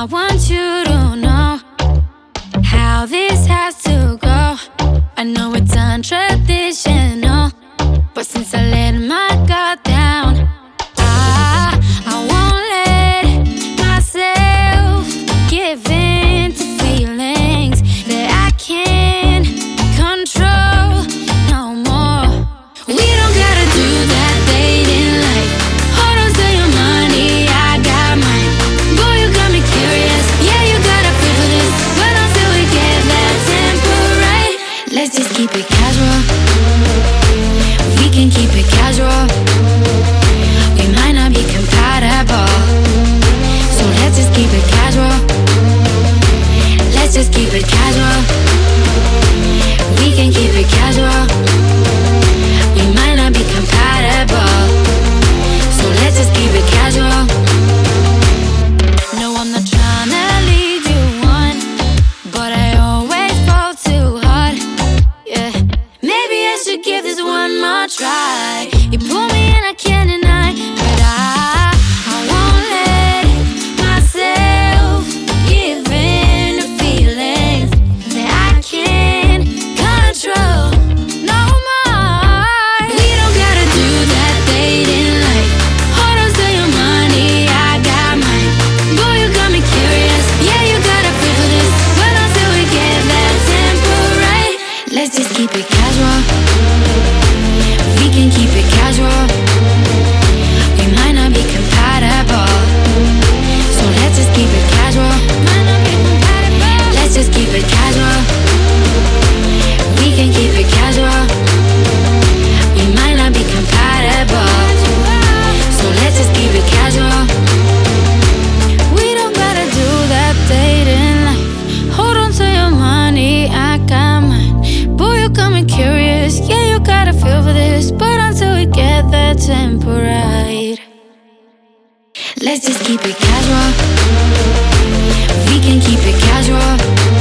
I want you to know how this has to go. I know it's untraditional, but since I let my guard down, I won't let myself give in to feelings that I can't control no more. We don't gotta do that dating life. Hold on to your money, I got mine. Boy, you got me curious. Yeah, you gotta feel for this. Well, until we get that tempo right, let's just keep it casual. We can keep it casual. We might not be compatible, so let's just keep it casual. Let's just keep it casual. We can keep it casual. We might not be compatible, so let's just keep it casual. No, I'm not trying to lead you on, but I always fall too hard. Yeah, maybe I should give this one more try. You pull me and I can't deny, but I won't let myself give in to feelings that I can't control no more. We don't gotta do that dating life. Hold on to your money, I got mine. Boy, you got me curious. Yeah, you gotta feel for this. Well, until we get that tempo right, let's just keep it casual. We can keep it casual. We might not be compatible, so let's just keep it casual. Let's just keep it casual. We can keep it casual. We might not be compatible, so let's just keep it casual. We don't gotta do that dating life. Hold on to your money, I got mine. Boy, you got me curious. Yeah, you gotta feel for this, but until we get that tempo right, let's just keep it casual. We can keep it casual.